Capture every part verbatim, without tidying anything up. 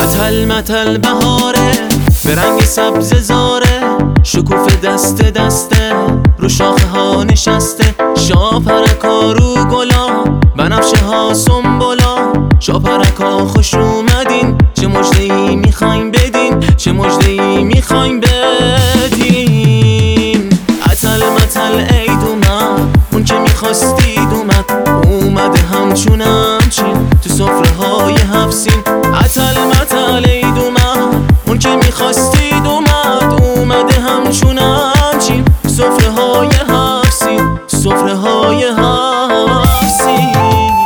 اتل متل بهاره به رنگ سبز زاره، شکوفه دست دسته رو شاخه ها نشسته. شاپرکا رو گلا بنفشه ها سنبولا، شاپرکا خوش اومدین چه مژده‌ای میخواین بدین، چه مژده‌ای میخواین بدین. اتل متل عید اومد اون که میخواستید اومد، اومده همچون همچین تو سفره های هفسین. اتل متل عید اومد اون که میخواستید اومد، اومده همچون همچین سفره های هفسین، سفره های هفسین.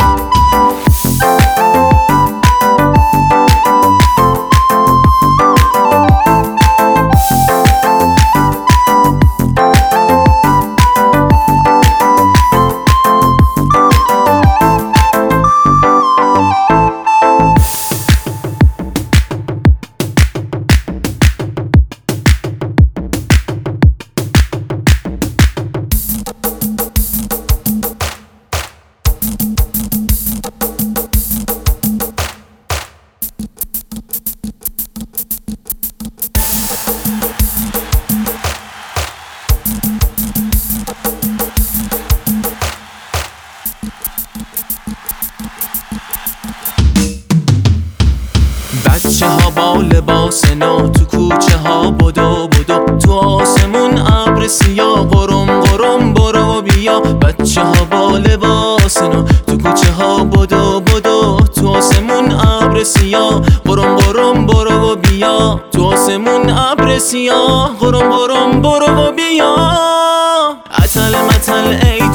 بچه ها با لباس نو تو کوچه ها بدو بدو، تو آسمون ابر سیاه قرم قرم برو بیا. بچه ها با لباس نو تو کوچه ها بدو بدو، تو آسمون ابر سیاه قرم قرم برو بیا. تو آسمون ابر سیاه قرم قرم برو بیا. اتل متل ای